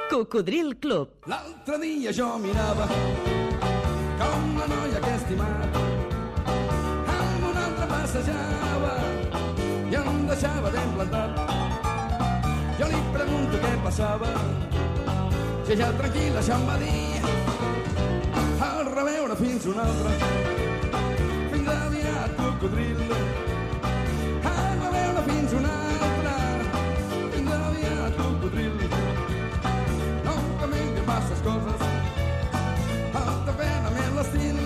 Cocodril Club. L'altre dia jo mirava com la noia que he estimat amb un altre passejava i em deixava ben plantat. Jo li pregunto què passava, si ja tranquil·la això em va dir. Al reveure fins un altre, fins aviat cocodril. Al reveure fins un altre, fins aviat cocodril. No canvien masses coses, alta pena més l'estil.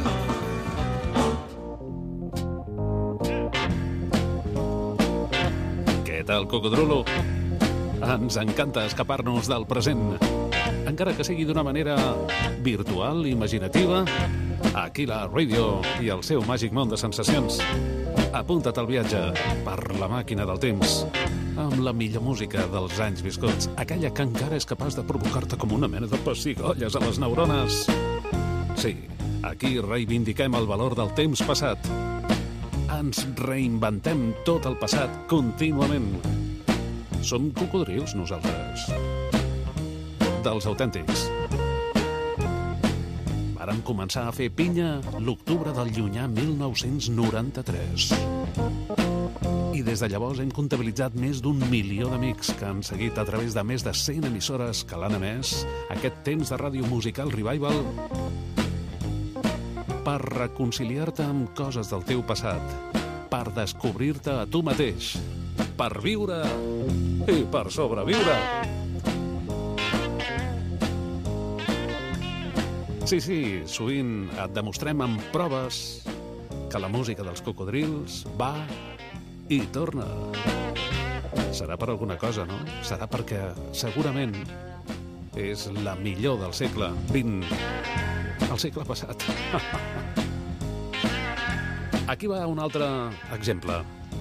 Què tal, cocodrulo? Ens encanta escapar-nos del present, encara que sigui d'una manera virtual, imaginativa. Aquí la ràdio i el seu màgic món de sensacions. Apunta't al viatge per la màquina del temps, amb la millor música dels anys viscuts, aquella que encara és capaç de provocar-te com una mena de pessigolles a les neurones. Sí, aquí reivindiquem el valor del temps passat. Ens reinventem tot el passat contínuament. Som cocodrils, nosaltres. Dels autèntics. Vàrem començar a fer pinya l'octubre del llunyà 1993. I des de llavors hem comptabilitzat més d'1 milió d'amics que han seguit a través de més de 100 emissores que l'han emès aquest temps de ràdio musical revival per reconciliar-te amb coses del teu passat, per descobrir-te a tu mateix, per viure i per sobreviure. Sí, sovint et demostrem amb proves que la música dels cocodrils va i torna. Serà per alguna cosa, no? Serà perquè segurament és la millor del segle XX, el segle passat. Aquí va un altre exemple.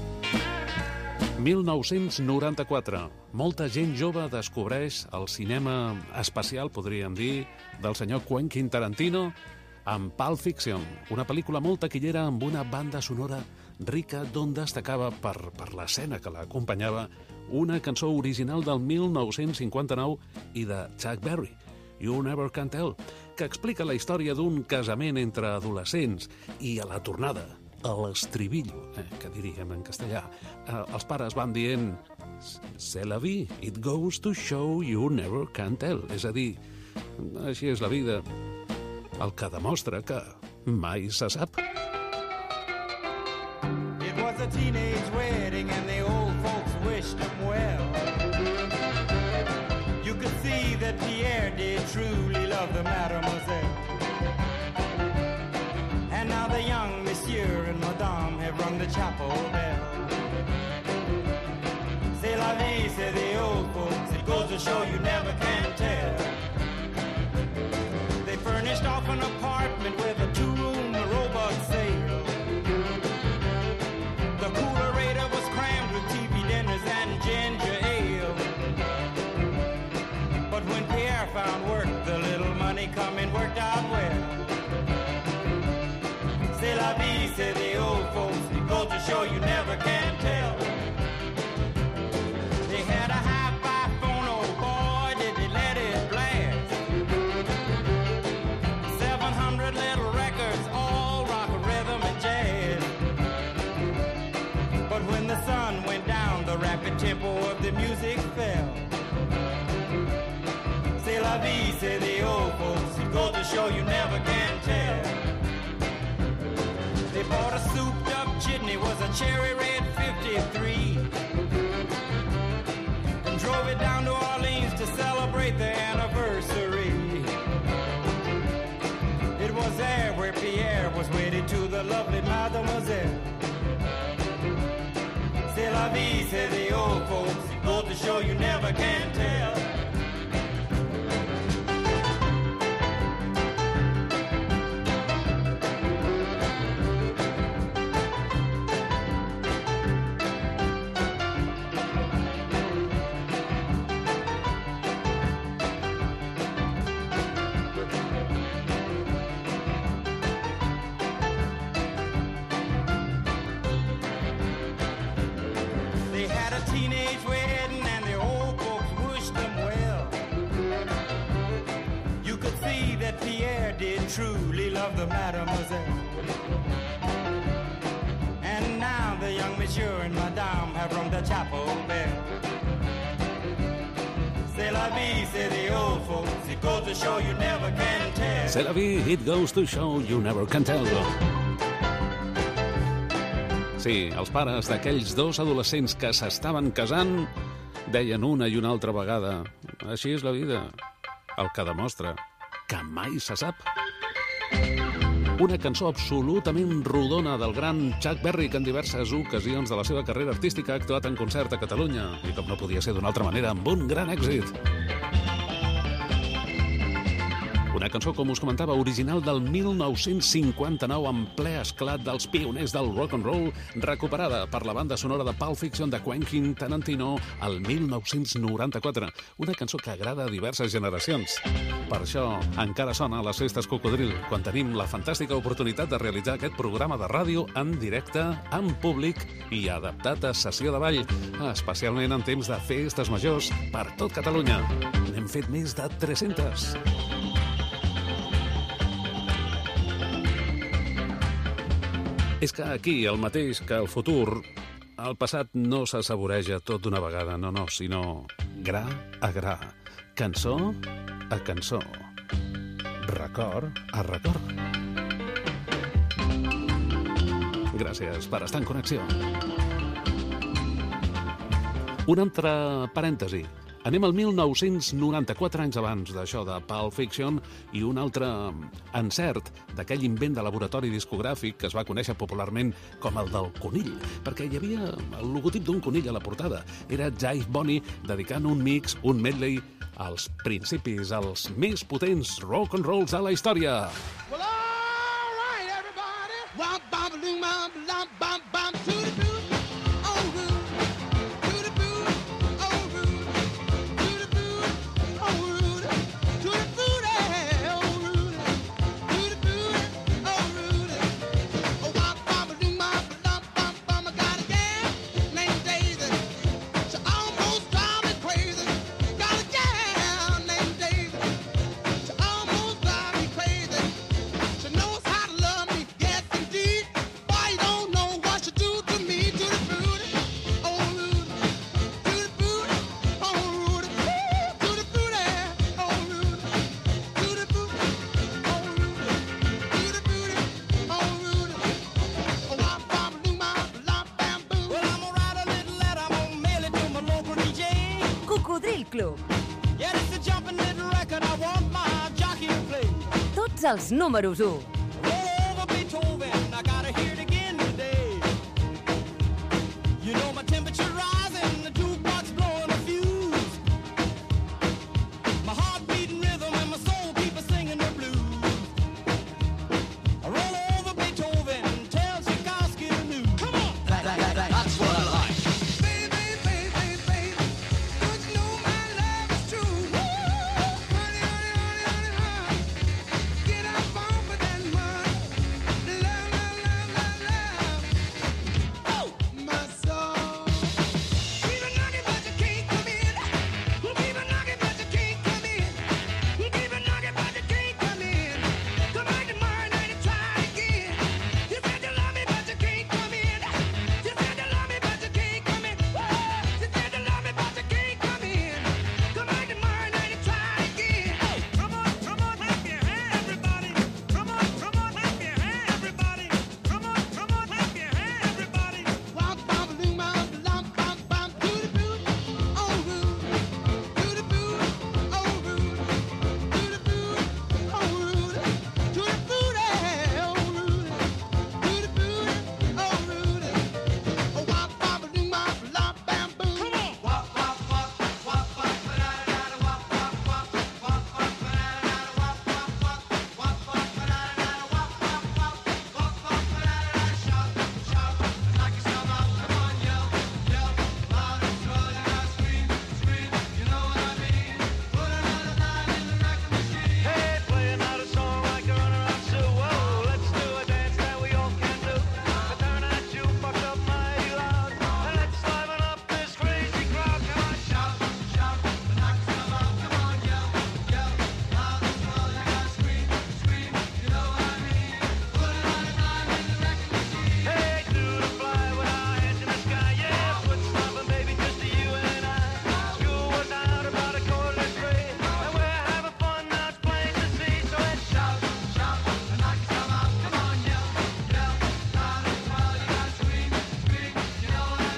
1994. Molta gent jove descobreix el cinema espacial, podríem dir, del senyor Quentin Tarantino amb Pulp Fiction, una pel·lícula molt taquillera amb una banda sonora rica d'on destacava per l'escena que l'acompanyava una cançó original del 1959 i de Chuck Berry, You Never Can Tell, que explica la història d'un casament entre adolescents i a la tornada, a l'estribillo, que diríem en castellà, els pares van dient c'est la vie, it goes to show you never can tell, és a dir, així és la vida, el que demostra que mai se sap. It was a teenage wedding and the old folks wished him well. You could see that Pierre did truly love the mademoiselle. And now the young monsieur and madame have rung the chapel bell. C'est la vie, say the old folks, it goes to show you never can tell. They furnished off an apartment with a 2-room robot sale. The coolerator was crammed with TV dinners and ginger ale. But when Pierre found work, the little money coming worked out well. C'est la vie, say the old folks, it goes to show you never can tell. They had a hi-fi phone, oh boy, did they let it blast. 700 little records, all rock, rhythm, and jazz. But when the sun went down, the rapid tempo of the music fell. C'est la vie, say the old folks, it goes to show you never can tell. They bought a souped-up jitney, was a cherry red 53, and drove it down to Orleans to celebrate their anniversary. It was there where Pierre was wedded to the lovely mademoiselle. C'est la vie, say the old folks, it goes to show you never can tell. They had a teenage wedding and the old folks truly love the mademoiselle. And now the young monsieur and madame have rung the chapel bell. C'est la vie, say the old folks. It goes to show you never can tell. C'est la vie, it goes to show you never can tell. Sí, els pares d'aquells dos adolescents que s'estaven casant deien una i una altra vegada: així és la vida, el que demostra que mai se sap. Una cançó absolutament rodona del gran Chuck Berry, que en diverses ocasions de la seva carrera artística ha actuat en concert a Catalunya, i com no podia ser d'una altra manera, amb un gran èxit. Una cançó, com us comentava, original del 1959, en ple esclat dels pioners del rock and roll, recuperada per la banda sonora de Pulp Fiction de Quentin Tarantino el 1994. Una cançó que agrada a diverses generacions. Per això encara sona a les festes Cocodril, quan tenim la fantàstica oportunitat de realitzar aquest programa de ràdio en directe, en públic i adaptat a sessió de ball, especialment en temps de festes majors per tot Catalunya. N'hem fet més de 300. És que aquí, el mateix que el futur, el passat no s'assaboreja tot d'una vegada, no, sinó gra a gra, cançó a cançó, record a record. Gràcies per estar en connexió. Un altre parèntesi. Anem al 1994, anys abans d'això de Pulp Fiction, i un altre encert d'aquell invent de laboratori discogràfic que es va conèixer popularment com el del conill, perquè hi havia el logotip d'un conill a la portada. Era Jive Bonnie dedicant un mix, un medley, als principis, als més potents rock and rolls de la història. Well, all right, everybody. Wop, bop, doo, bop, bop, bop, bop, to the boot. Oh, rude. To the boot. Oh, rude. To the boot. Oh, rude. To the boot. Oh, rude. To the boot. Oh, rude. Oh, wop, bop, doo, bop, bop, bop, bop. I got a gal named Daisy. She almost drives me crazy. Got a gal named Daisy. She almost drives me crazy. She knows how to love me, yes indeed. Boy, you don't know what she do to me. To the booty, oh Rudy. To the booty, oh Rudy. To the booty, oh Rudy. To the booty, oh Rudy. To the booty, oh Rudy. Oh, wop, bop, doo, bop, lop, bam, boom. Well, I'm gonna write a little letter, I'm gonna mail it to my local DJ. Cocodril Club. Yeah, it's a jumping little record I want my jockey to play. Tots els números 1. Roll over Beethoven, I gotta hear it again today. You know my temperature rising, the jukebox blowing a fuse. My heart beating rhythm and my soul keep singing the blues. I roll over Beethoven, tell Tchaikovsky the news. Come on! That's what I like. Baby, baby, baby, don't you know my love is true? Honey, honey, honey, honey, honey, get up off of that mud. Love, love, love, love, love, oh, my soul.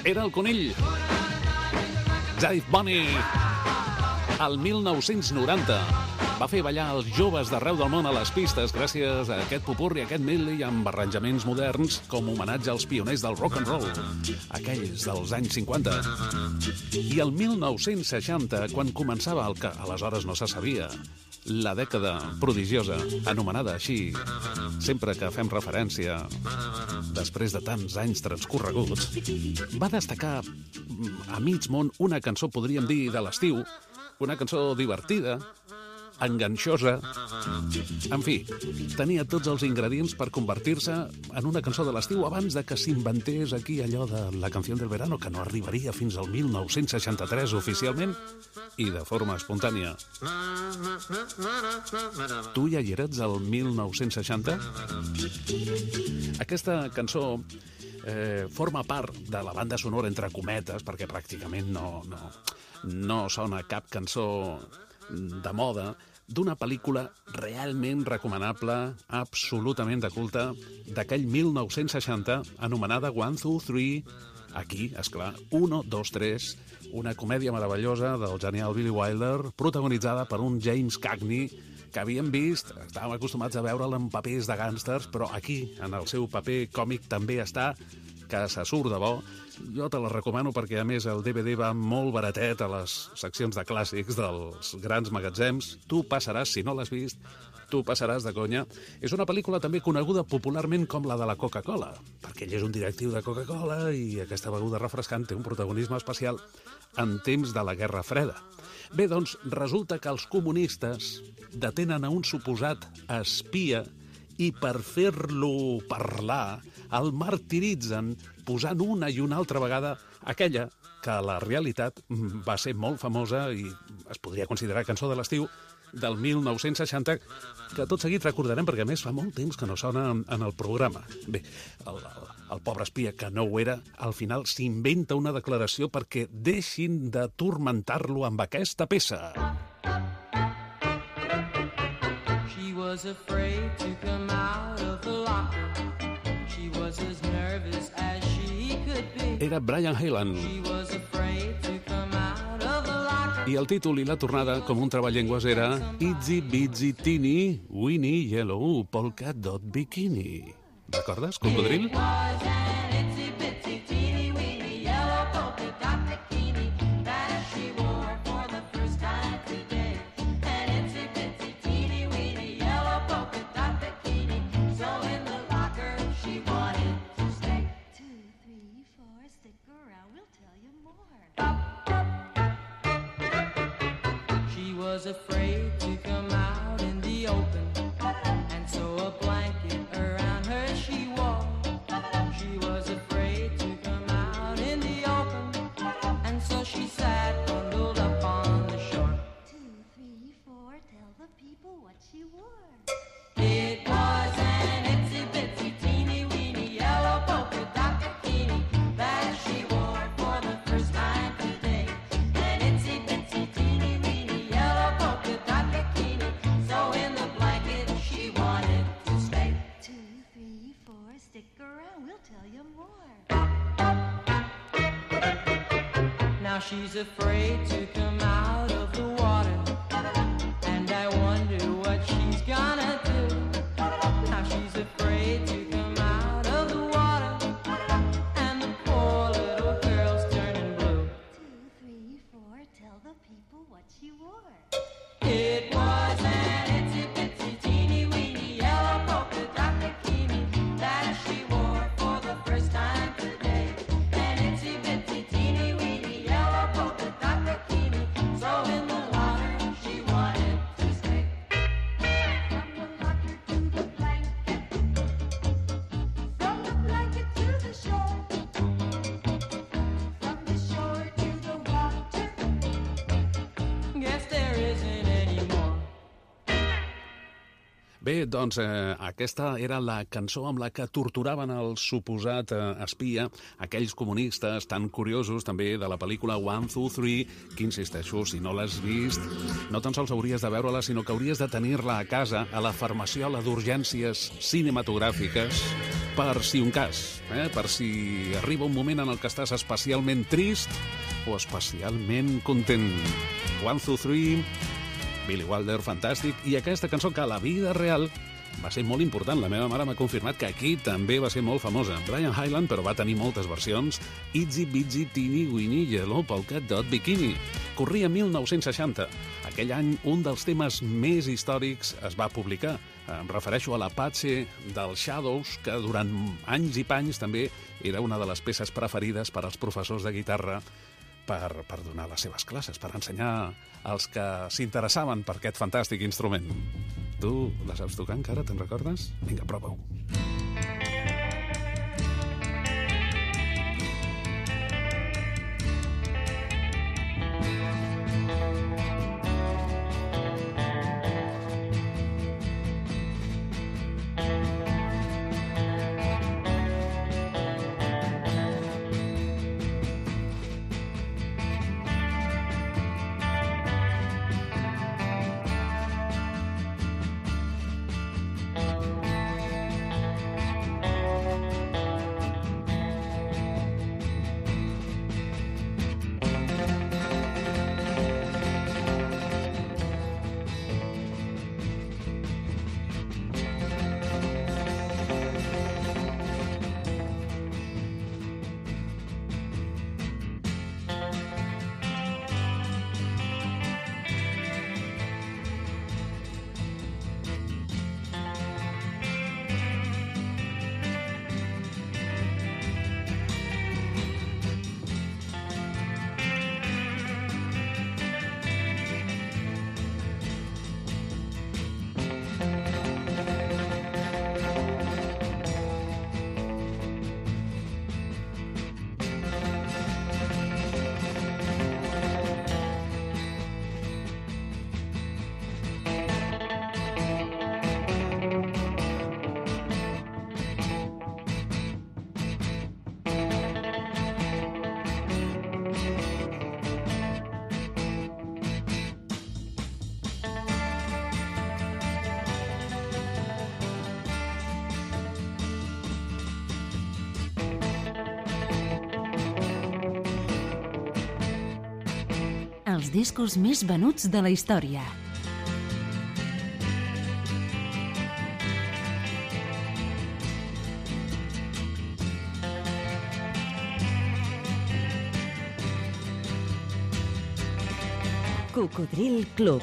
Era el conill. Jive Bunny. El 1990 va fer ballar els joves d'arreu del món a les pistes gràcies a aquest popurri, a aquest medley amb arranjaments moderns com homenatge als pioners del rock and roll, aquells dels anys 50. I el 1960, quan començava el que aleshores no se sabia, la dècada prodigiosa, anomenada així, sempre que fem referència, després de tants anys transcorreguts, va destacar a mig món una cançó, podríem dir, de l'estiu, una cançó divertida, enganxosa, en fi, tenia tots els ingredients per convertir-se en una cançó de l'estiu abans de que s'inventés aquí allò de la canció del verano, que no arribaria fins al 1963 oficialment i de forma espontània. Tu ja hi eres al 1960? Aquesta cançó forma part de la banda sonora entre cometes, perquè pràcticament no sona cap cançó de moda, d'una pel·lícula realment recomanable, absolutament de culte, d'aquell 1960, anomenada 1, 2, 3, aquí, esclar, 1, 2, 3, una comèdia meravellosa del genial Billy Wilder, protagonitzada per un James Cagney, que havíem vist, estàvem acostumats a veure'l en papers de gàngsters, però aquí, en el seu paper còmic, també està, que se surt de bo. Jo te la recomano perquè, a més, el DVD va molt baratet a les seccions de clàssics dels grans magatzems. Tu passaràs, si no l'has vist, tu passaràs de conya. És una pel·lícula també coneguda popularment com la de la Coca-Cola, perquè ell és un directiu de Coca-Cola i aquesta beguda refrescant té un protagonisme especial en temps de la Guerra Freda. Bé, doncs, resulta que els comunistes detenen a un suposat espia i per fer-lo parlar el martiritzen posant una i una altra vegada aquella que a la realitat va ser molt famosa i es podria considerar cançó de l'estiu del 1960, que tot seguit recordarem perquè a més fa molt temps que no sona en el programa. Bé, el pobre espia que no ho era, al final s'inventa una declaració perquè deixin de turmentar-lo amb aquesta peça. She was afraid to come out of the locker. She was as nervous as she could be. Era Brian Hyland. She was afraid to come out of the locker. I el títol i la tornada, com un treballengües, era Itsy Bitsy Teeny Weeny Yellow Polka Dot Bikini. Recordes, cocodril? It was an itsy bitsy teeny weeny yellow polka dot bikini that she wore for the first time today. An itsy bitsy teeny weeny yellow polka dot bikini. So in the locker she wanted to stay. 2, 3, 4, stick around, we'll tell you more. She was afraid to come out in the open, and so a blanket around her she wore. She was afraid to come out in the open, and so she sat bundled up on the shore. 2, 3, 4, tell the people what she wore. It was an itsy bitsy teeny weeny yellow polka dot bikini that she wore for the first time today. An itsy bitsy teeny weeny yellow polka dot bikini. So in the blanket she wanted to stay. 2, 3, 4, stick around, we'll tell you more. Now she's afraid to come out of the water, and I wonder what she's gonna do. Now she's afraid to come out of the water, and the poor little girl's turning blue. 2, 3, 4, tell the people what she wore. It was an itsy bitsy teeny weeny yellow polka dot bikini that she wore for the first time today. An itsy bitsy teeny weeny yellow polka dot bikini. So in the water she wanted to stay. From the locker to the blanket, from the blanket to the shore, from the shore to the water. Guess there isn't any more. Bé, doncs aquesta era la cançó amb la que torturaven el suposat espia, aquells comunistes tan curiosos també de la pel·lícula 1, 2, 3, que insisteixo, si no l'has vist, no tan sols hauries de veure-la, sinó que hauries de tenir-la a casa, a la farmaciola d'urgències cinematogràfiques, per si un cas, per si arriba un moment en el que estàs especialment trist o especialment content. 1, 2, 3, Billy Wilder, fantàstic. I aquesta cançó que a la vida real va ser molt important. La meva mare m'ha confirmat que aquí també va ser molt famosa. Brian Hyland, però va tenir moltes versions. Itsy Bitsy Teeny Weeny Yellow Polka Dot Bikini. Corria 1960. Aquell any, un dels temes més històrics es va publicar. Em refereixo a l'Apache dels Shadows, que durant anys i panys també era una de les peces preferides per als professors de guitarra per donar les seves classes, per ensenyar als que s'interessaven per aquest fantàstic instrument. Tu la saps tocar encara, te'n recordes? Vinga, prova-ho. Els discos més venuts de la història. Cocodril Club.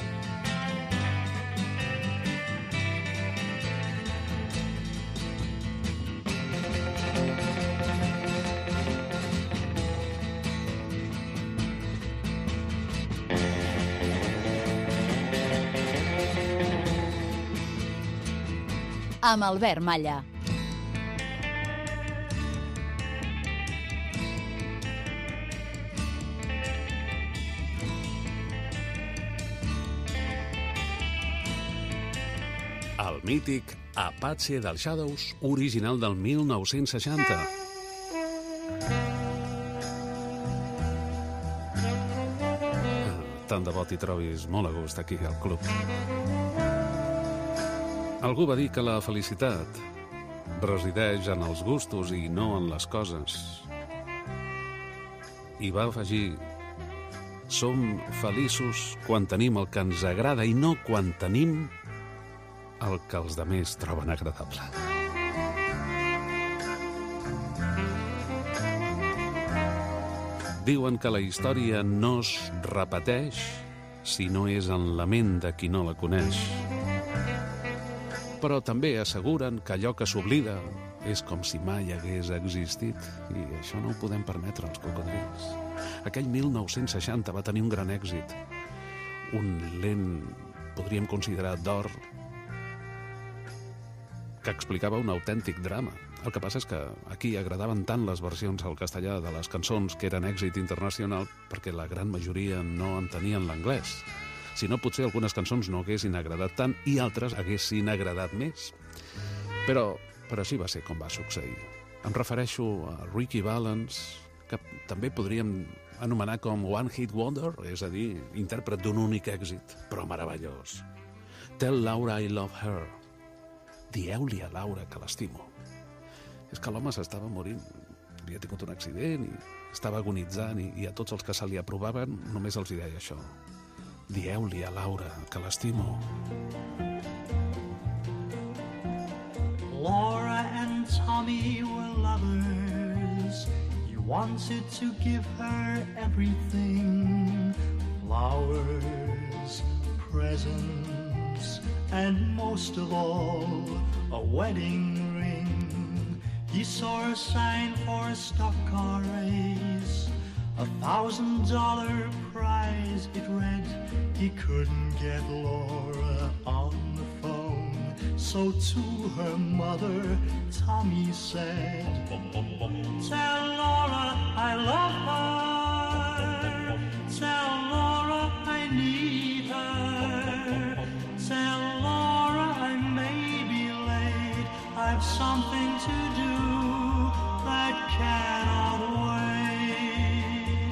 Amb Albert Malla. El mític Apache dels Shadows, original del 1960. Tant de bo t'hi trobis molt a gust aquí al club. Algú va dir que la felicitat resideix en els gustos i no en les coses. I va afegir: som feliços quan tenim el que ens agrada i no quan tenim el que els demés troben agradable. Diuen que la història no es repeteix si no és en la ment de qui no la coneix. Però també asseguren que allò que s'oblida és com si mai hagués existit, i això no ho podem permetre als cocodrils. Aquell 1960 va tenir un gran èxit, un lent, podríem considerar d'or, que explicava un autèntic drama. El que passa és que aquí agradaven tant les versions al castellà de les cançons que eren èxit internacional perquè la gran majoria no entenien l'anglès. Si no, potser algunes cançons no haguessin agradat tant i altres haguessin agradat més. Però així va ser com va succeir. Em refereixo a Ricky Valens, que també podríem anomenar com One Hit Wonder, és a dir, intèrpret d'un únic èxit, però meravellós. Tell Laura I love her. Dieu-li a Laura que l'estimo. És que l'home s'estava morint. Havia tingut un accident i estava agonitzant i a tots els que se li aprovaven només els hi deia això. Dieu-li a Laura que l'estimo. Laura and Tommy were lovers. He wanted to give her everything. Flowers, presents, and most of all, a wedding ring. He saw a sign for a stock car race, $1,000 prize it read. He couldn't get Laura on the phone, so to her mother, Tommy said, "Tell Laura I love her. Tell Laura I need her. Tell Laura I may be late. I've something to do that cannot wait."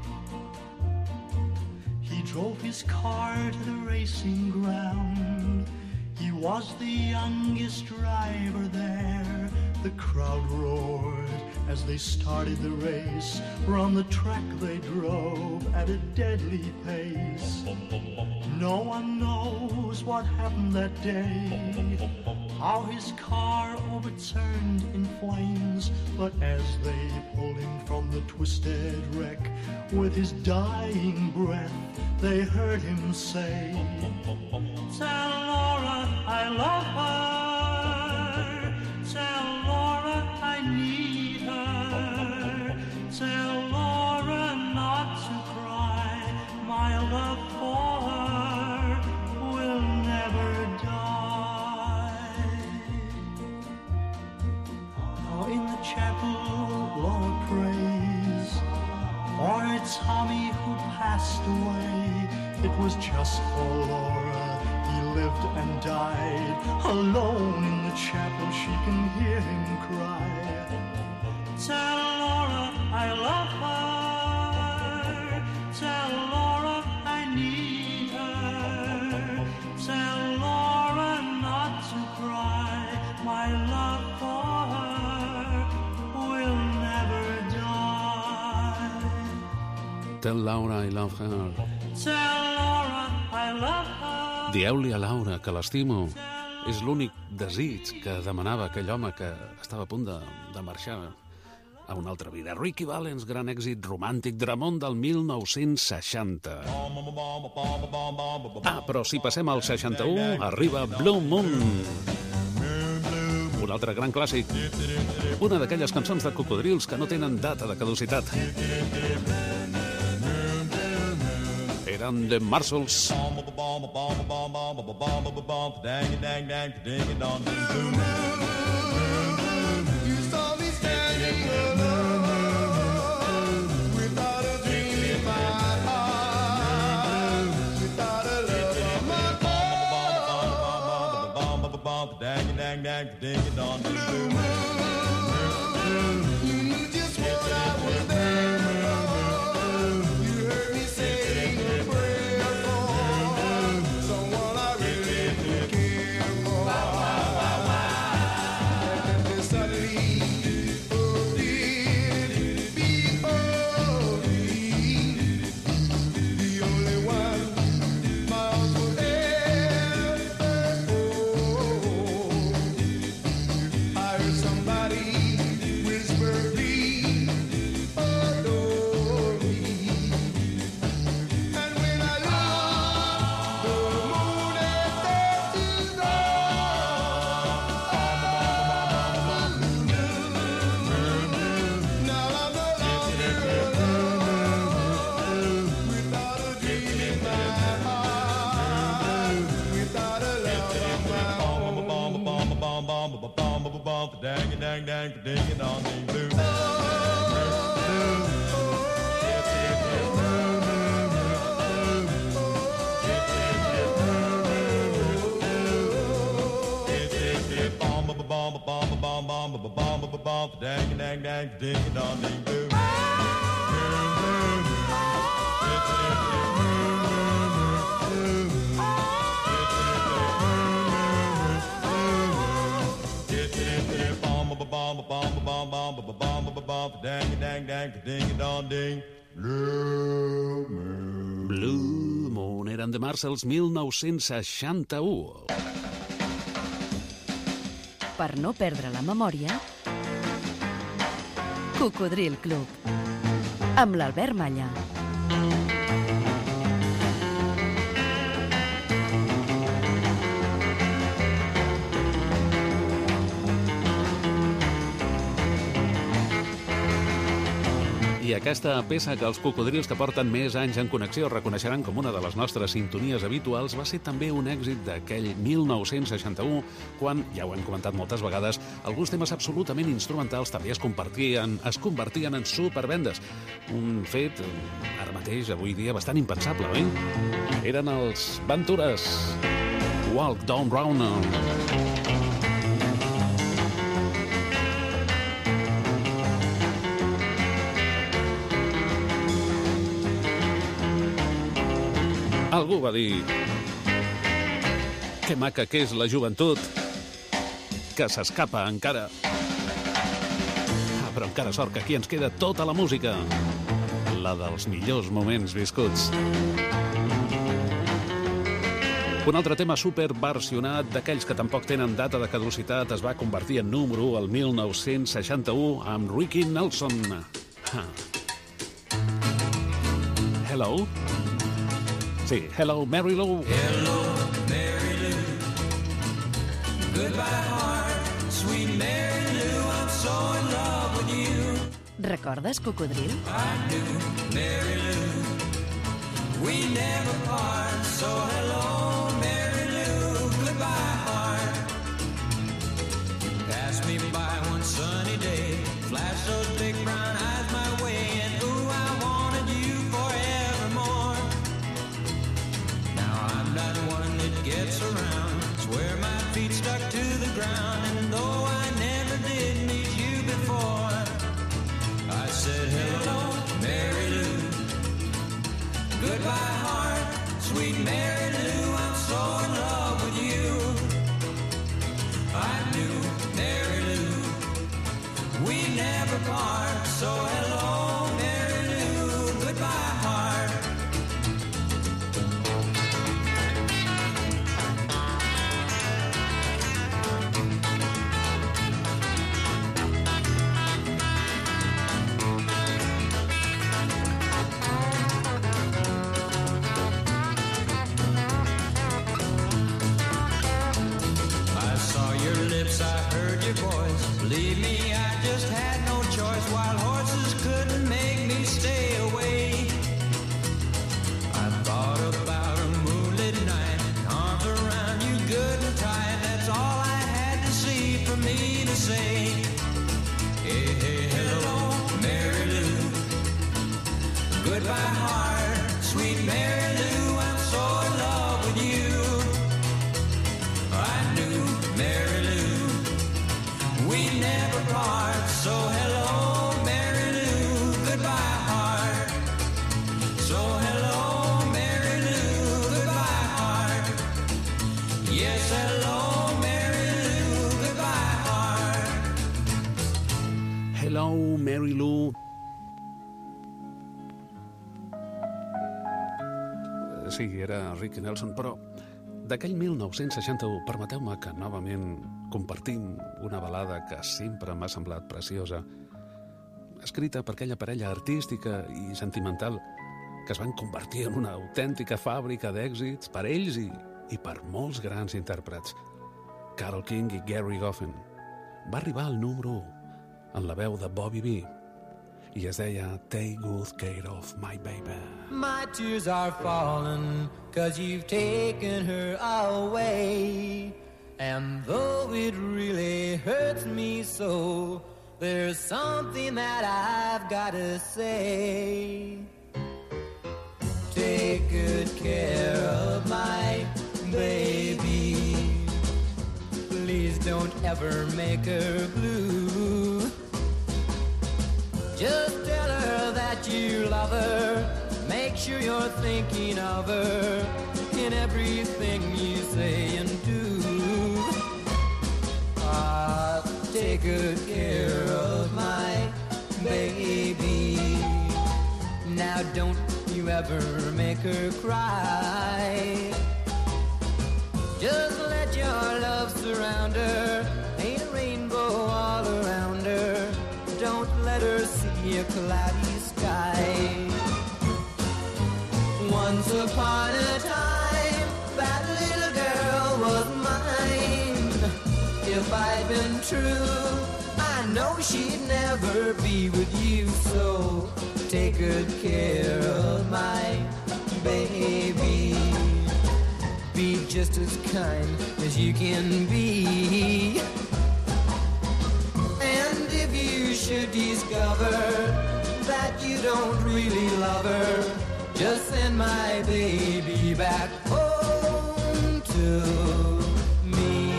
He drove his car to the racing ground. He was the youngest driver there. The crowd roared as they started the race. From the track they drove at a deadly pace. No one knows what happened that day, how his car overturned in flames. But as they pulled him from the twisted wreck, with his dying breath, they heard him say, "Tell Laura I love her. Tell Laura I need her. Tell Laura not to cry. My love for her will never die." Now in the chapel, Laura prays for Tommy who passed away. It was just for Laura he lived and died. Alone in the chapel she can hear him cry, "Tell Laura I love her. Tell Laura I need her. Tell Laura not to cry. My love for her will never die." Tell Laura I love her. Tell Laura I love her. Dieu-li a Laura que l'estimo. És l'únic desig que demanava aquell home que estava a punt de marxar a una altra vida. Ricky Valens, gran èxit romàntic dramón del 1960. Però si passem al 61, arriba Blue Moon. Un altre gran clàssic. Una d'aquelles cançons de cocodrils que no tenen data de caducitat. Eren The Marshalls. Bomb off, dang, dang, dang, ding, dong, ding. Blue moon. Blue Moon eren de Marshalls 1961. Per no perdre la memòria, Cocodril Club, amb l'Albert Malla. I aquesta peça que els cocodrils que porten més anys en connexió reconeixeran com una de les nostres sintonies habituals va ser també un èxit d'aquell 1961, quan, ja ho hem comentat moltes vegades, alguns temes absolutament instrumentals també es convertien en supervendes. Un fet, ara mateix, avui dia, bastant impensable, oi? Eren els Ventures. Walk Down Round. Algú va dir que maca que és la joventut, que s'escapa encara. Però encara sort que aquí ens queda tota la música, la dels millors moments viscuts. Un altre tema superversionat, d'aquells que tampoc tenen data de caducitat, es va convertir en número 1 el 1961 amb Ricky Nelson. Hello? Sí, Hello, Mary Lou. Hello, Mary Lou. Goodbye, heart, sweet Mary Lou. I'm so in love with you. Recordes, Cocodril? I do, Mary Lou. We never part, so hello, Mary Lou. Goodbye, heart. Pass me by one sunny day, flash those big brown eyes my way, and ooh, I wanted you forevermore. Now I'm not one that gets around, swear my feet stuck to the ground, and though I never did meet you before, I said hello, Mary Lou. Goodbye, heart, sweet Mary Lou, I'm so in love with you. I knew, Mary Lou, we never part, so hello, Mary Lou, goodbye, heart. I saw your lips, I heard your voice. Believe me, I just had no choice. Wild horses couldn't make me stay away. I thought about a moonlit night, arms around you good and tight. That's all I had to see for me to say. Hey, hey, hello, Mary Lou. Goodbye, heart, sweet Mary Lou. I'm so in love with you. I knew, Mary Lou, we never part, so hello, Mary Lou, goodbye, heart. So hello, Mary Lou, goodbye, heart. Yes, hello, Mary Lou, goodbye, heart. Hello, Mary Lou. Sí, era Ricky Nelson, però d'aquell 1961, permeteu-me que novament compartim una balada que sempre m'ha semblat preciosa, escrita per aquella parella artística i sentimental que es van convertir en una autèntica fàbrica d'èxits per ells i per molts grans intèrprets. Carole King i Gary Goffin. Va arribar al número 1 en la veu de Bobby B i es deia Take Good Care of My Baby. My tears are falling 'cause you've taken her away. And though it really hurts me so, there's something that I've got to say. Take good care of my baby. Please don't ever make her blue. Just tell her that you love her. Make sure you're thinking of her in everything you say and do. Take good care of my baby. Now don't you ever make her cry. Just let your love surround her. Ain't a rainbow all around her. Don't let her see a cloudy sky. Once upon a time, that little girl was mine. If I'd been true, I know she'd never be with you. So take good care of my baby. Be just as kind as you can be. And if you should discover that you don't really love her, just send my baby back home to me.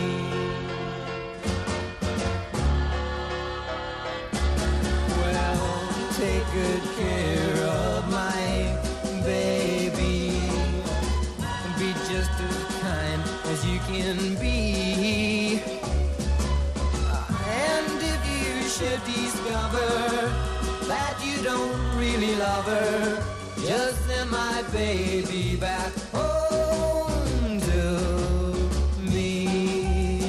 Well, take good care of my baby. Be just as kind as you can be. And if you should discover that you don't really love her, just send my baby back home to me.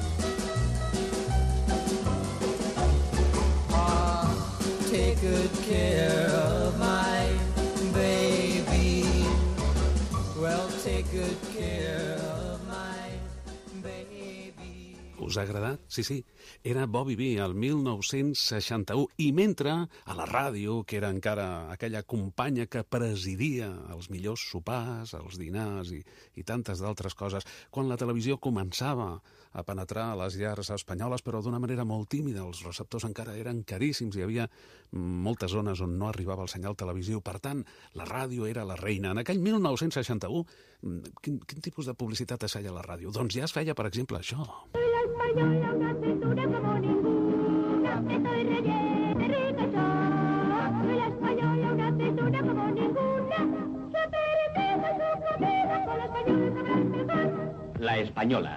Take good care of my baby. Well, take good care of my baby. Us ha agradat? Sí, sí. Era Bobby B, el 1961. I mentre, a la ràdio, que era encara aquella companya que presidia els millors sopars, els dinars i tantes d'altres coses, quan la televisió començava a penetrar a les llars espanyoles, però d'una manera molt tímida. Els receptors encara eren caríssims, hi havia moltes zones on no arribava el senyal televisiu. Per tant, la ràdio era la reina. En aquell 1961, quin tipus de publicitat es feia a la ràdio? Doncs ja es feia, per exemple, això. Soy la española, una cintura como ninguna. Estoy rellena, rica yo. Soy la española, una cintura como ninguna. Se permite su comida, con la española sabrás mejor. La Española.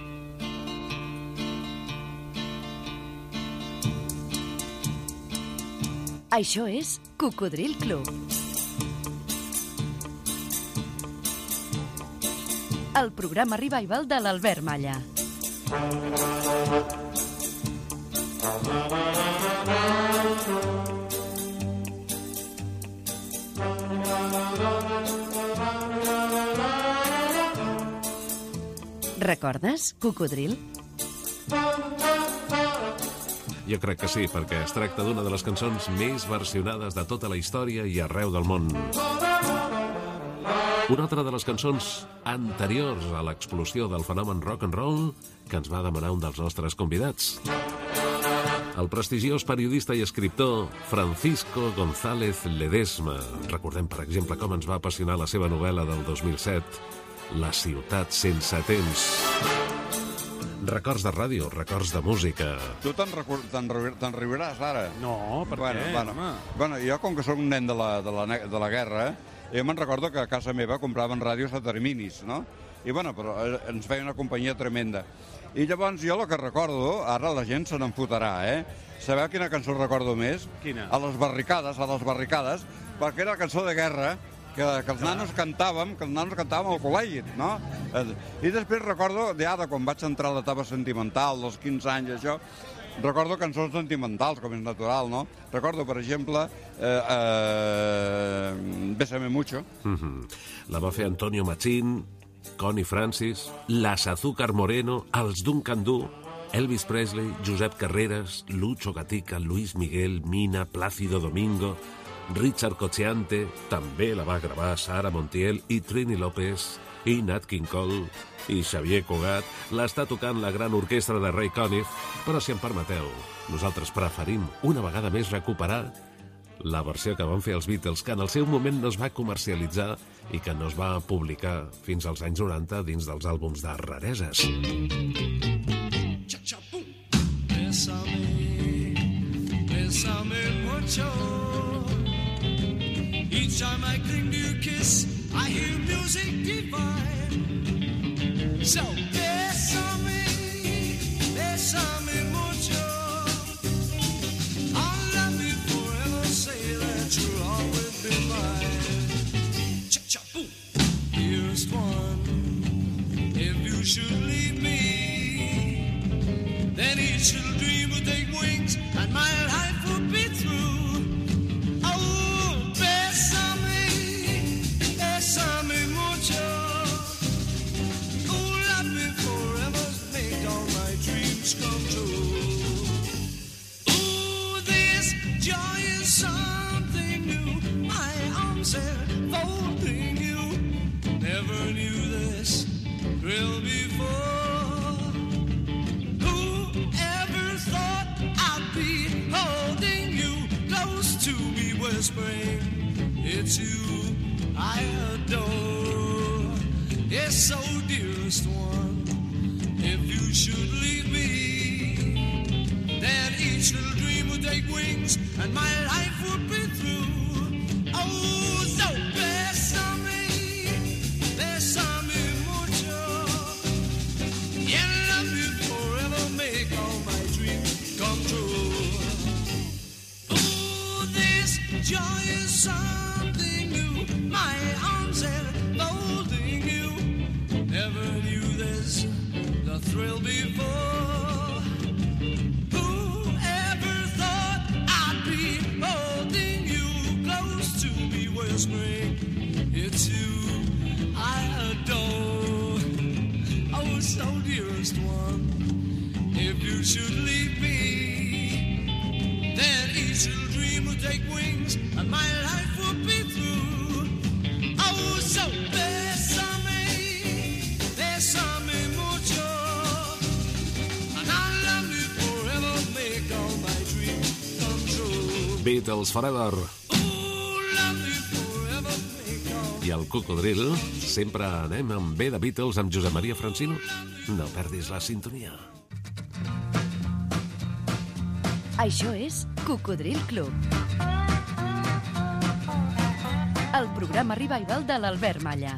Això és Cocodril Club. El programa revival de l'Albert Malla. Recordes, Cocodril? Jo crec que sí, perquè es tracta d'una de les cançons més versionades de tota la història i arreu del món. Una altra de les cançons anteriors a l'explosió del fenomen rock and roll que ens va demanar un dels nostres convidats. El prestigiós periodista i escriptor Francisco González Ledesma. Recordem, per exemple, com ens va apassionar la seva novel·la del 2007, La ciutat sense temps. Records de ràdio, records de música. Tu te'n riuràs ara? No, per què? Bueno, jo, com que sóc un nen de la guerra, jo me'n recordo que a casa meva compraven ràdios a terminis, no? I bueno, però ens feia una companyia tremenda. I llavors jo el que recordo, ara la gent se n'enfotarà, Sabeu quina cançó recordo més? Quina? A les barricades, perquè era la cançó de guerra, que els nanos cantàvem al col·legi, no? I després recordo, ja de quan vaig entrar a l'etapa sentimental, dels 15 anys, això, recordo cançons sentimentals, com és natural, no? Recordo, per exemple, Bésame mucho. La va fer Antonio Machín, Connie Francis, Las Azúcar Moreno, els Duncan Du, Elvis Presley, Josep Carreras, Lucho Gatica, Luis Miguel, Mina, Plácido Domingo, Richard Cocciante, també la va gravar Sara Montiel i Trini López, i Nat King Cole, i Xavier Cugat. L'està tocant la gran orquestra de Ray Conniff, però si em permeteu, nosaltres preferim una vegada més recuperar la versió que van fer els Beatles, que en el seu moment no es va comercialitzar i que no es va publicar fins als anys 90 dins dels àlbums de rareses. Bésame mucho. Each time I cling to your kiss, I hear music divine. So bésame, bésame mucho. I'll love you forever, say that you'll always be mine. one. If you should leave me, then each little dream would take wings and my life would be through. Oh, bésame, bésame mucho. Oh, love me forever, make all my dreams come true. Ooh, this joy is something new. My arms enfolding you. Never knew this thrill before. Whoever thought I'd be holding you close to me, whispering, it's you I adore. Yes, so dearest one, if you should leave me, then each little dream would take wings and my life would be through. Oh, so bésame, bésame mucho. Yeah, love you forever, make all my dreams come true. Ooh, this joy is something new. My arms enfolding you. Never knew this, the thrill before. Whoever thought I'd be holding you close to me, whispering, it's you I adore. Oh, so dearest one, if you should leave me, then each little dream would take wings and my life would be through. Oh, so bésame, bésame mucho, and I'll love you forever, make all my dreams come true. Beatles Forever. I el cocodril, sempre anem amb B de Beatles amb Josep Maria Francino. No perdis la sintonia. Això és Cocodril Club. El programa revival de l'Albert Malla.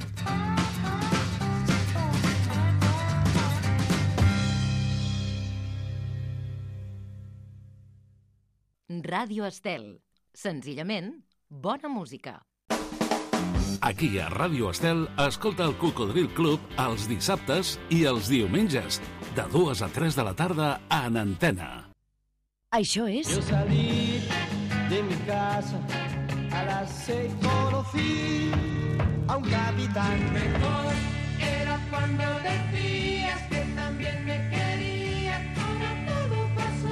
Ràdio Estel. Senzillament, bona música. Aquí a Ràdio Estel, escolta el Cocodril Club els dissabtes i els diumenges, de 2 a 3 de la tarda en antena. Això és... Yo salí de mi casa a las 6, conocí a un capitán. Mejor era cuando decías que también me querías. Ahora todo pasó.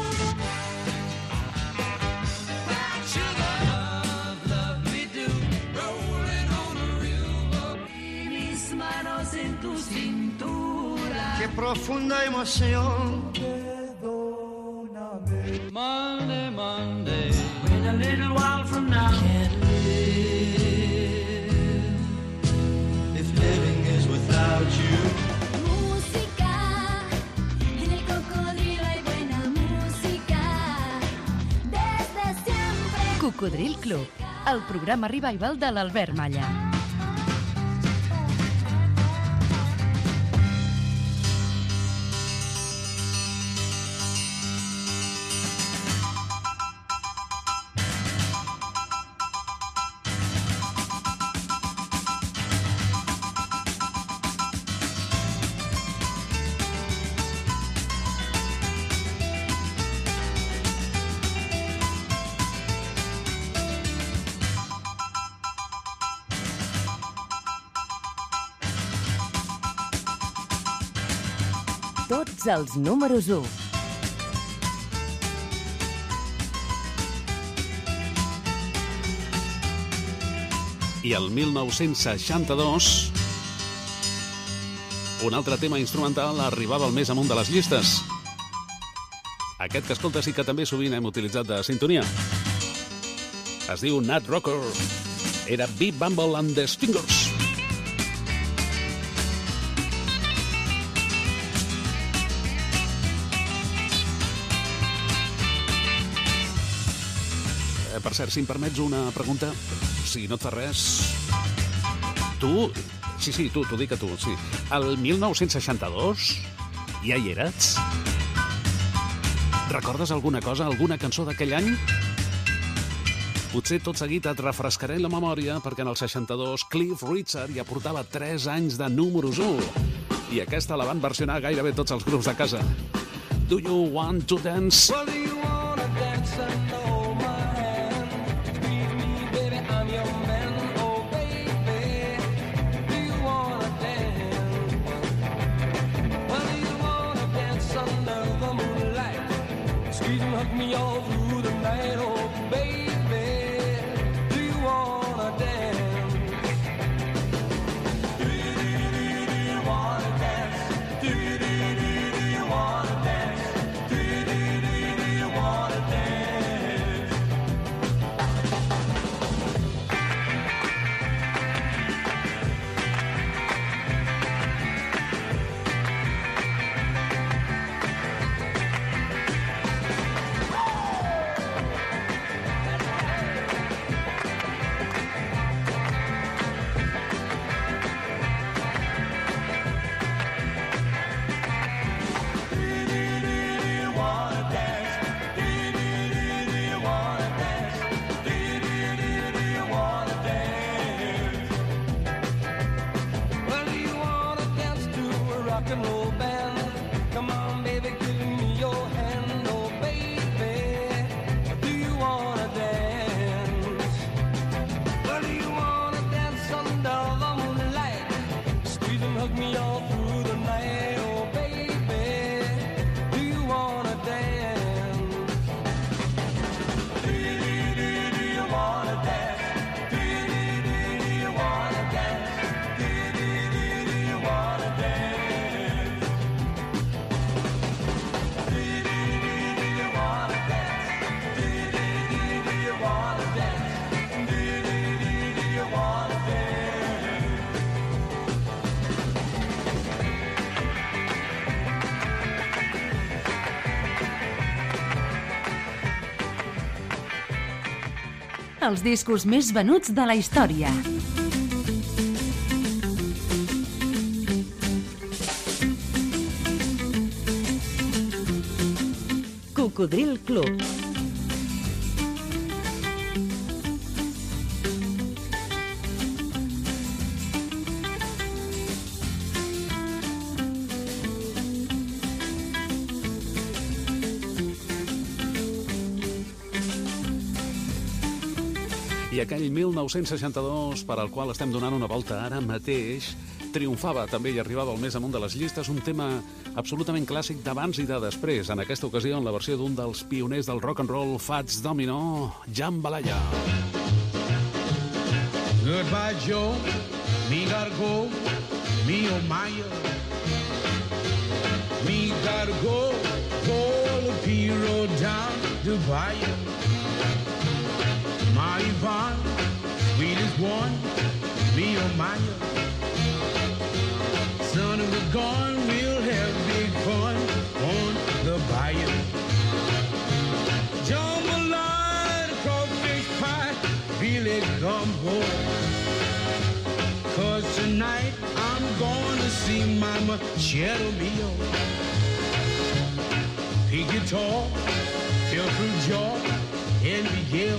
En tu cintura. Qué profunda emoción. Perdóname. Monday, Monday. When a little while from now can't live If living is without you. Música, en el cocodrilo hay buena música. Desde siempre. Cocodril Club, el programa revival de l'Albert Malla. Tots els números 1. I el 1962, un altre tema instrumental arribava al més amunt de les llistes. Aquest que escoltes i que també sovint hem utilitzat de sintonia. Es diu Nat Rocker. Era Beat Bumble and the Stingers. Per cert, si em permets una pregunta, si no et fa res... Tu... Sí, t'ho dic a tu, sí. El 1962 ja hi eres? Recordes alguna cosa, alguna cançó d'aquell any? Potser tot seguit et refrescaré la memòria perquè en el 62 Cliff Richard ja portava 3 anys de números 1 i aquesta la van versionar gairebé tots els grups de casa. Do you want to dance? Well, do you wanna dance and hold my hand? Squeeze me, baby, I'm your man. Oh, baby, do you wanna dance? Well, do you wanna dance under the moonlight? Squeeze and hug me all through the night. Oh, baby, do you wanna dance? Do you wanna dance? Do you wanna dance? Do you wanna dance? Well, do you wanna dance to a rock and roll band? Come on, baby, give me your hand. Oh, baby, do you wanna dance? Well, do you wanna dance under the moonlight? Squeeze and hug me all through the night. Oh, baby, do you wanna dance? Do you wanna dance? Do you wanna dance? Do you wanna dance? Do you wanna dance? Do you wanna dance? Do you wanna dance? Els discos més venuts de la història. Cocodril Club. I aquell 1962, per al qual estem donant una volta ara mateix, triomfava també i arribava al més amunt de les llistes un tema absolutament clàssic d'abans i de després. En aquesta ocasió, en la versió d'un dels pioners del rock and roll, Fats Domino, Jambalaya. Goodbye, Joe. Me gotta go. Me oh my. Me gotta go. Pull the P road down to Bayou. My Yvonne, sweetest one. Me oh my. Son of a gun, we'll have big fun on the bayou. Jambalaya, crawfish pie, really gumbo. 'Cause tonight I'm gonna see my Machado Mio. Pig guitar, feel through jaw, and Miguel.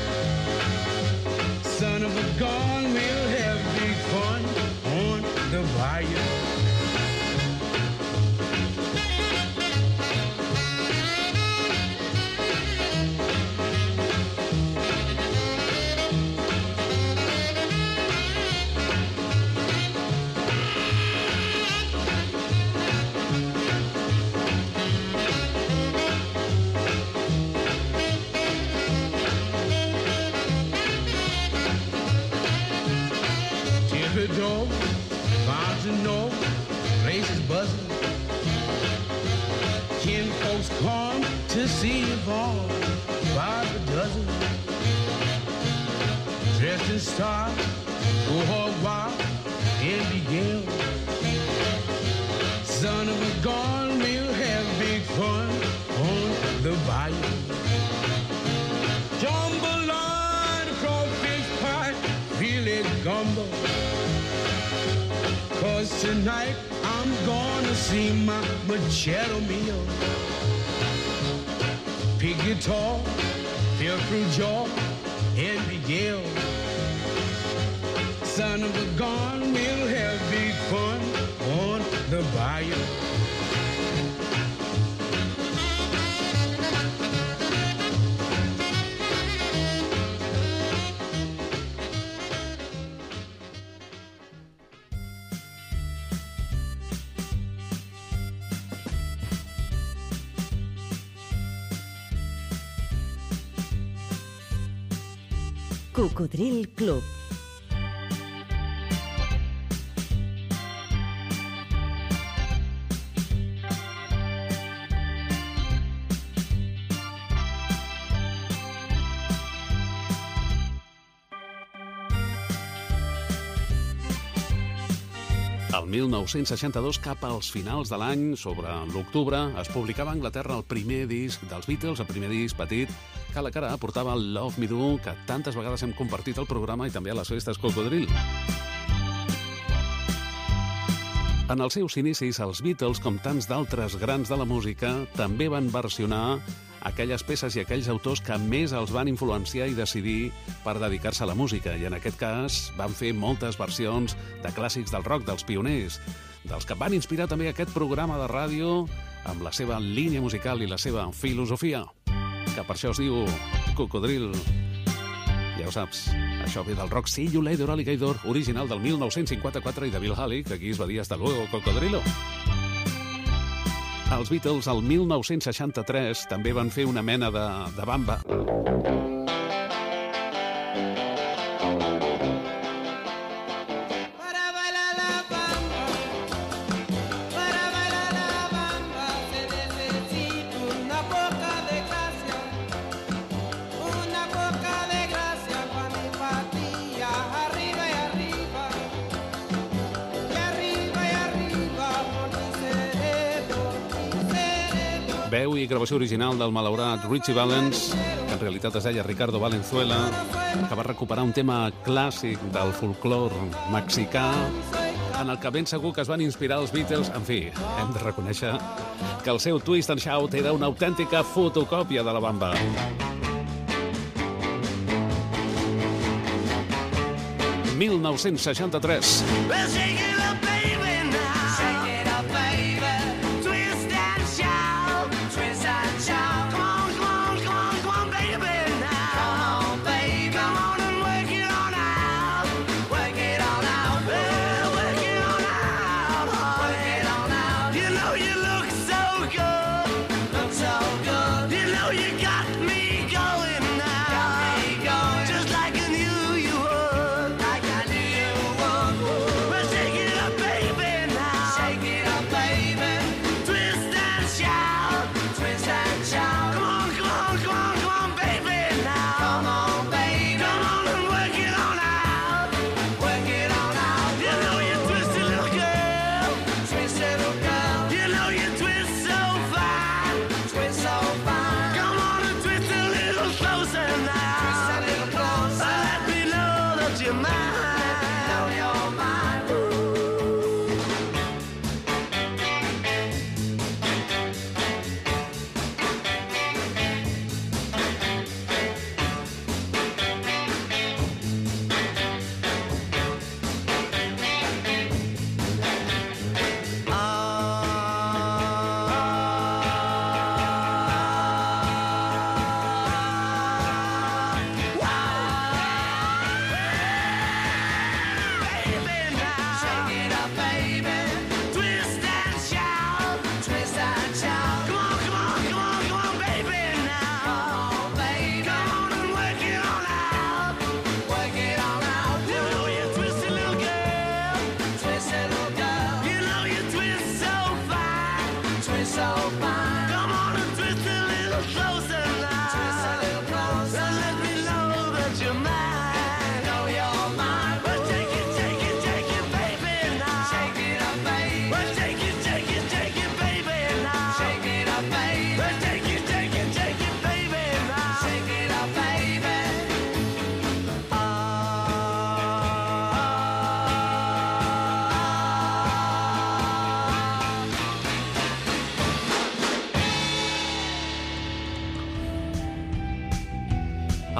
Son of a gun, we'll have big fun on the bayou. Dog, farms and no, places buzzing. Kin folks come to see you born, 5 a dozen. Dressed in style, go hog wild, and begin. Son of a gun, we'll have big fun on the bayou. Jambalaya, crawfish pie, really gumbo. 'Cause tonight I'm gonna see my Machado Mio. Pig guitar, feel through jaw, and we yell. Son of a gun, we'll have big fun on the bayou. Cocodril Club. El 1962, cap als finals de l'any, sobre l'octubre, es publicava a Anglaterra el primer disc dels Beatles, el primer disc petit, que a la cara portava el Love Me Do, que tantes vegades hem compartit al programa i també a les festes Cocodril. En els seus inicis, els Beatles, com tants d'altres grans de la música, també van versionar aquelles peces i aquells autors que més els van influenciar i decidir per dedicar-se a la música. I en aquest cas van fer moltes versions de clàssics del rock, dels pioners, dels que van inspirar també aquest programa de ràdio amb la seva línia musical i la seva filosofia, que per això es diu Cocodril. Ja ho saps, això ve del rock See You Later Alligator, original del 1954 i de Bill Haley, que aquí es va dir hasta luego Cocodrilo. Els Beatles, el 1963, també van fer una mena de bamba. Veu i gravació original del malaurat Ritchie Valens, que en realitat es deia Ricardo Valenzuela, que va recuperar un tema clàssic del folclor mexicà, en el que ben segur que es van inspirar els Beatles. En fi, hem de reconèixer que el seu Twist and Shout era una autèntica fotocòpia de la bamba. ...1963.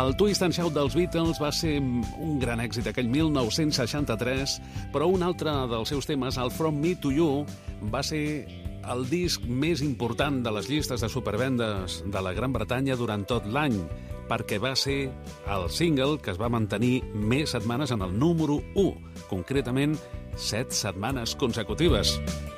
El Twist and Shout dels Beatles va ser un gran èxit aquell 1963, però un altre dels seus temes, el From Me to You, va ser el disc més important de les llistes de supervendes de la Gran Bretanya durant tot l'any, perquè va ser el single que es va mantenir més setmanes en el número 1, concretament 7 setmanes consecutives.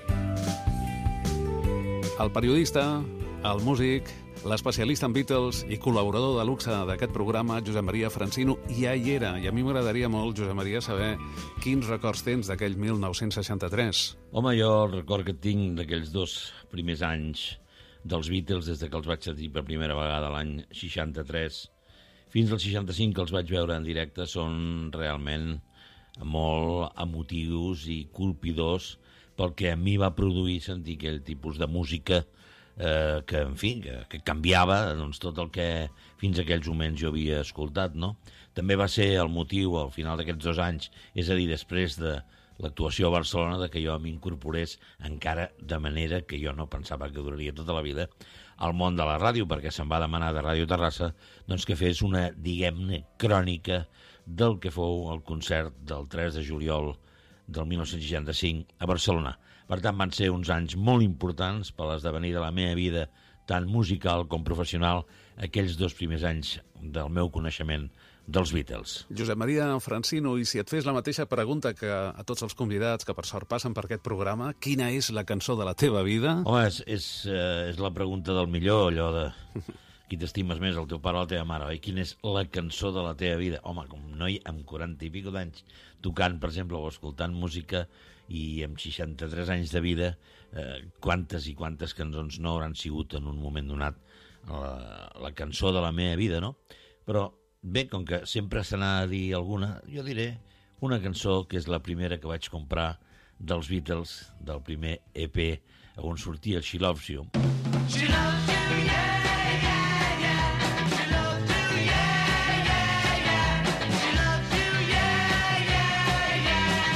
El periodista, el músic, l'especialista en Beatles i col·laborador de luxe d'aquest programa, Josep Maria Francino, ja hi era. I a mi m'agradaria molt, Josep Maria, saber quins records tens d'aquell 1963. Home, jo el record que tinc d'aquells 2 primers anys dels Beatles, des que els vaig sentir per primera vegada l'any 63 fins al 65 que els vaig veure en directe, són realment molt emotius i colpidors pel que a mi va produir sentir aquell tipus de música que, en fi, que canviava doncs, tot el que fins a aquells moments jo havia escoltat, no? També va ser el motiu, al final d'aquests 2 anys, és a dir, després de l'actuació a Barcelona, de que jo m'incorporés encara de manera que jo no pensava que duraria tota la vida al món de la ràdio, perquè se'm va demanar de Ràdio Terrassa doncs, que fes una, diguem-ne, crònica del que fou el concert del 3 de juliol del 1965 a Barcelona. Per tant, van ser uns anys molt importants per l'esdevenir de la meva vida, tant musical com professional, aquells 2 primers anys del meu coneixement dels Beatles. Josep Maria Francino, i si et fes la mateixa pregunta que a tots els convidats que per sort passen per aquest programa, quina és la cançó de la teva vida? Home, és la pregunta del millor, allò de qui t'estimes més, el teu pare o la teva mare, oi? Quina és la cançó de la teva vida? Home, com un noi amb 40 i pico d'anys tocant, per exemple, o escoltant música, i amb 63 anys de vida, quantes i quantes cançons no hauran sigut en un moment donat la cançó de la meva vida, no? Però bé, com que sempre se n'ha de dir alguna, jo diré una cançó que és la primera que vaig comprar dels Beatles, del primer EP on sortia She Loves You. She loves you, yeah, yeah, yeah. She loves you, yeah, yeah, yeah. She loves you, yeah, yeah,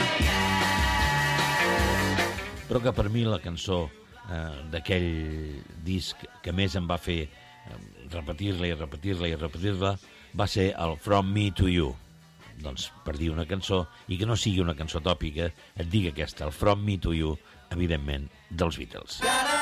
yeah, yeah. Però que per mi la cançó d'aquell disc que més em va fer repetir-la i repetir-la i repetir-la va ser el From Me to You. Doncs per dir una cançó, i que no sigui una cançó tòpica, et digui aquesta, el From Me to You, evidentment, dels Beatles.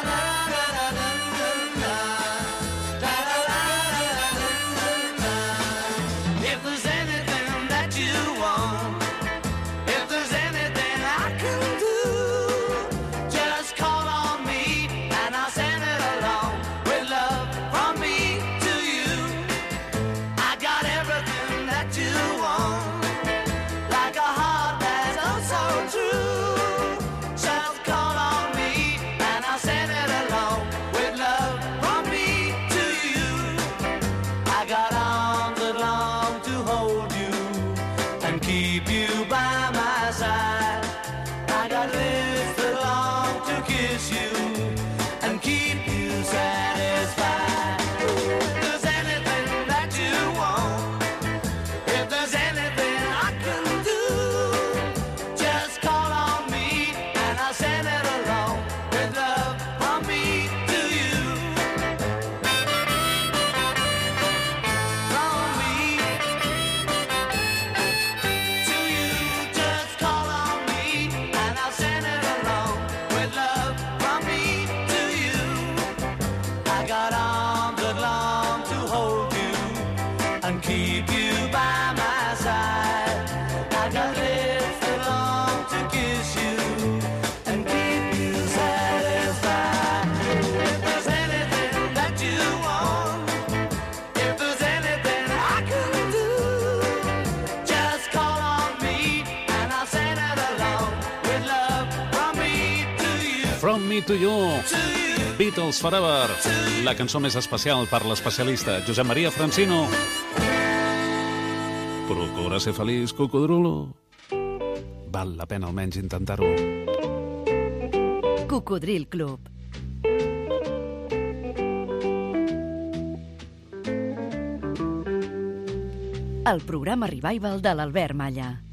If there's anything that you want, if there's anything I can do, just call on me and I'll send it along with love from me to you. I got everything that you want, like a heart that's oh so true. Just call on me and I'll send it along with love from me to you. I got arms that long to hold you and keep you by my side. I got lips that long to kiss you and keep you satisfied. If there's anything that you want, if there's anything I can do, just call on me and I'll send it along with love from me to you. From me to you, just call on me and I'll send it along with love from me to you. I got arms that long to hold you and keep you by my side. I got lips that long to kiss you and keep you satisfied. If there's anything that you want, if there's anything I can do, just call on me and I'll send it along with love from me to you. From Me to You, To you. Beatles Forever, la cançó més especial per l'especialista Josep Maria Francino. Procura ser feliç, cocodrulo. Val la pena almenys intentar-ho. Cocodril Club. El programa Revival de l'Albert Malla.